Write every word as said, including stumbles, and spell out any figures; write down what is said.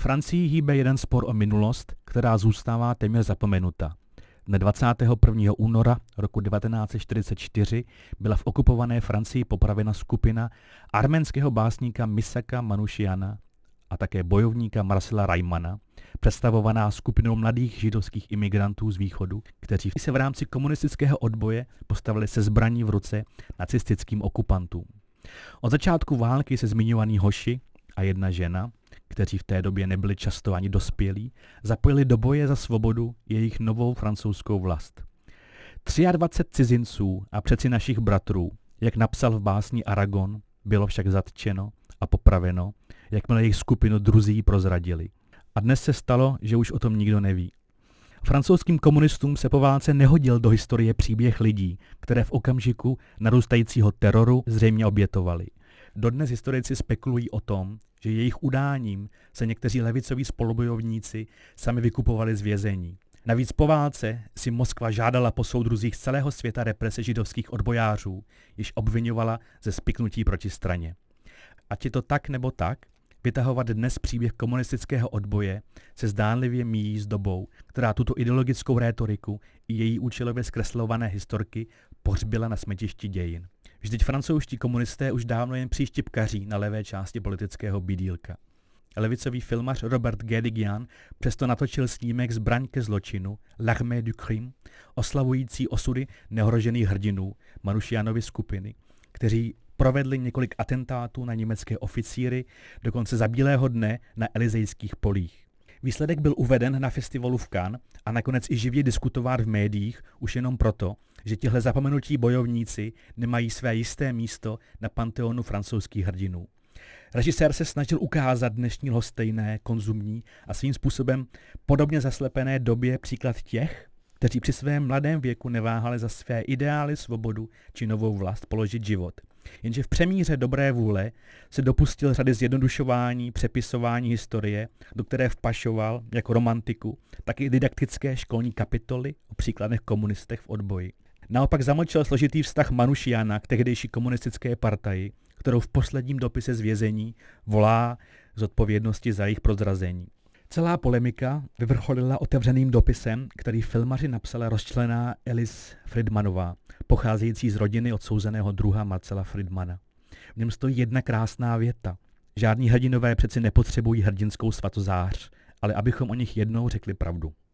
Francii hýbe jeden spor o minulost, která zůstává téměř zapomenuta. Dne dvacátého prvního února roku devatenáct set čtyřicet čtyři byla v okupované Francii popravena skupina arménského básníka Misaka Manouchiana a také bojovníka Marcela Reimana, představovaná skupinou mladých židovských imigrantů z východu, kteří se v rámci komunistického odboje postavili se zbraní v ruce nacistickým okupantům. Od začátku války se zmiňovaní hoši a jedna žena, kteří v té době nebyli často ani dospělí, zapojili do boje za svobodu jejich novou francouzskou vlast. dvacet tři cizinců a přeci našich bratrů, jak napsal v básni Aragon, bylo však zatčeno a popraveno, jakmile jejich skupinu druzí prozradili. A dnes se stalo, že už o tom nikdo neví. Francouzským komunistům se po válce nehodil do historie příběh lidí, které v okamžiku narůstajícího teroru zřejmě obětovali. Dodnes historici spekulují o tom, že jejich udáním se někteří levicoví spolubojovníci sami vykupovali z vězení. Navíc po válce si Moskva žádala po soudruzích z celého světa represe židovských odbojářů, již obvinovala ze spiknutí proti straně. Ať je to tak nebo tak, vytahovat dnes příběh komunistického odboje se zdánlivě míjí s dobou, která tuto ideologickou rétoriku i její účelově zkreslované historky pohřbila na smetišti dějin. Vždyť francouzští komunisté už dávno jen příštipkaří na levé části politického bídýlka. Levicový filmař Robert Guédiguian přesto natočil snímek Zbraň ke zločinu, L'armée du crime, oslavující osudy neohrožených hrdinů Manouchianovy skupiny, kteří provedli několik atentátů na německé oficíry, dokonce za bílého dne na Elysejských polích. Výsledek byl uveden na festivalu v Cannes a nakonec i živě diskutován v médiích už jenom proto, že tihle zapomenutí bojovníci nemají své jisté místo na panteonu francouzských hrdinů. Režisér se snažil ukázat dnešní lhostejné, konzumní a svým způsobem podobně zaslepené době příklad těch, kteří při svém mladém věku neváhali za své ideály, svobodu či novou vlast položit život. Jenže v přemíře dobré vůle se dopustil řady zjednodušování, přepisování historie, do které vpašoval jako romantiku, tak i didaktické školní kapitoly o příkladných komunistech v odboji. Naopak zamlčel složitý vztah Manouchiana k tehdejší komunistické partaji, kterou v posledním dopise z vězení volá z odpovědnosti za jejich prozrazení. Celá polemika vyvrcholila otevřeným dopisem, který filmaři napsala rozčlená Alice Friedmanová, pocházející z rodiny odsouzeného druha Marcela Friedmana. V něm stojí jedna krásná věta. Žádní hrdinové přeci nepotřebují hrdinskou svatozář, ale abychom o nich jednou řekli pravdu.